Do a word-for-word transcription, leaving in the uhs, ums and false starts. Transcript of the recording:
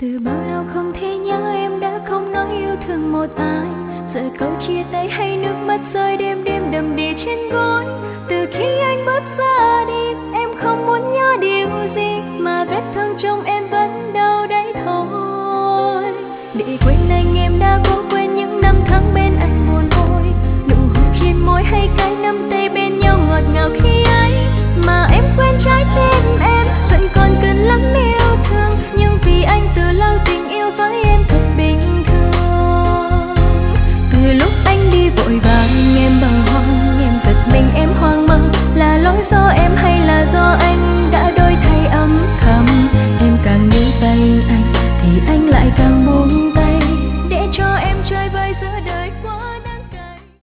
Từ bao lâu không thể nhớ em đã không nói yêu thương một ai. Giờ câu chia tay hay nước mắt rơi đêm đêm đầm đìa trên gối. Từ khi anh bước ra đi em không muốn nhớ điều gì.